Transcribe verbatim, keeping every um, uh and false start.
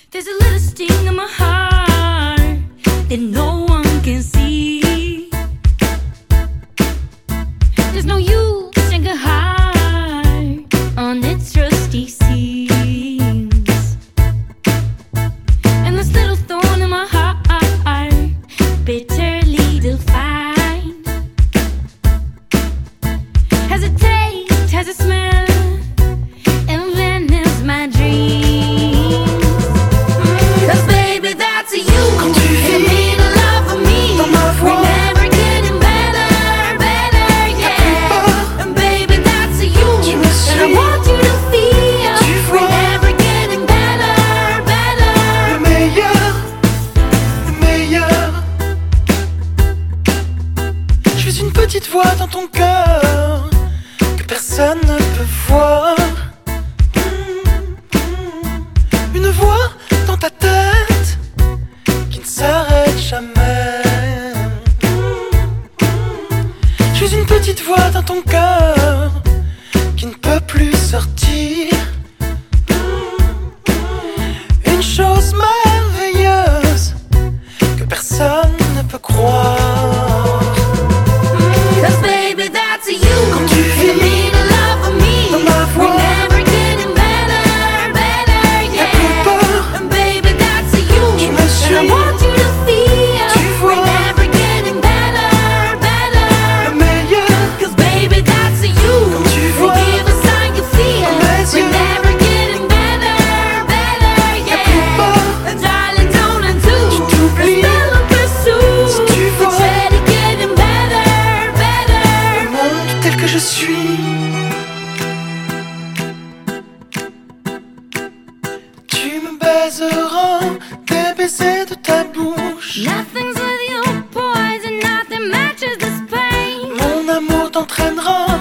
There's a little sting in my heart that no one can see. There's no use in a heart on its rusty seams. And this little thorn in my heart, bitterly defined, has a taste, has a smell, envenoms my dreams. Cause baby, that's you. Quand tu You mean a lot for me. dans ma voix, We're never getting better, better, yeah. And baby, that's you. Tu me And I suis. want you to feel. Tu vois. We're never getting better, better. le meilleur, le meilleur. Je suis une petite voix dans ton cœur que personne ne peut voir. Une voix dans ta tête qui ne s'arrête jamais. Je suis une petite voix dans ton cœur qui ne peut plus sortir. Une chose merveilleuse que personne ne peut croire. Cause baby, that's you. Quand tu You vis mean a lot for me. dans ma voix, We're never getting better, better, y'a plus yeah. peur. And baby, that's you. Tu me And I suis. want you to feel. Tu vois. We're never getting better, better. Le meilleur, Cause baby, that's you. Quand tu We vois give a sign you feel. dans mes We're yeux, never getting better, better, y'a plus yeah. peur. And darling, don't undo. Tu t'oublies. The spell of pursuit. Si tu vois. It's steady getting better, better. Le monde tel que je suis. Tu me baiseras des baisers de ta bouche. Nothing's with your poison, nothing matches this pain. Mon amour t'entraînera